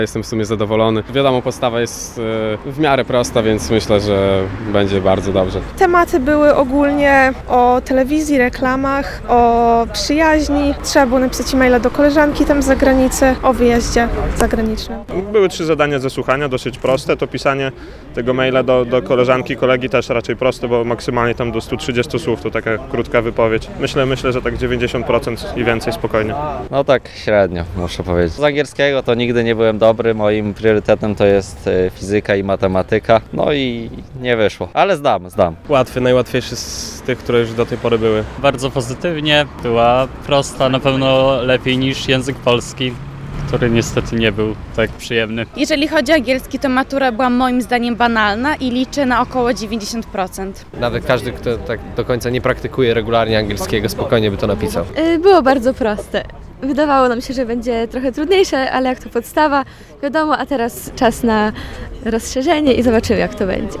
Jestem w sumie zadowolony. Wiadomo, postawa jest w miarę prosta, więc myślę, że będzie bardzo dobrze. Tematy były ogólnie o telewizji, reklamach, o przyjaźni. Trzeba było napisać e-maila do koleżanki tam z zagranicy, o wyjeździe zagranicznym. Były 3 zadania ze słuchania, dosyć proste. To pisanie tego maila do koleżanki, kolegi też raczej proste, bo maksymalnie tam do 130 słów, to taka krótka wypowiedź. Myślę, że tak 90% i więcej spokojnie. No tak średnio, muszę powiedzieć. Z angielskiego to nigdy nie byłem dobry, moim priorytetem to jest fizyka i matematyka, no i nie wyszło, ale zdam. Łatwy, najłatwiejszy z tych, które już do tej pory były. Bardzo pozytywnie, była prosta, na pewno lepiej niż język polski, który niestety nie był tak przyjemny. Jeżeli chodzi o angielski, to matura była moim zdaniem banalna i liczę na około 90%. Nawet każdy, kto tak do końca nie praktykuje regularnie angielskiego, spokojnie by to napisał. Było bardzo proste. Wydawało nam się, że będzie trochę trudniejsze, ale jak to podstawa, wiadomo, a teraz czas na rozszerzenie i zobaczymy, jak to będzie.